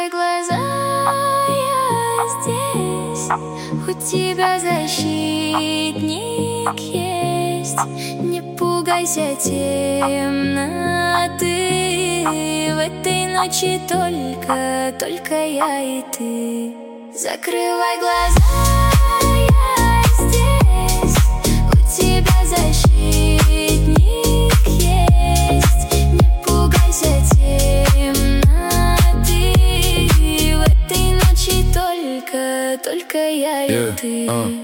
Закрывай глаза, я здесь. У тебя защитник есть. Не пугайся темноты. В этой ночи только я и ты. Закрывай глаза, я здесь. У тебя защитник есть. Не пугайся темноты. В этой ночи только я и ты.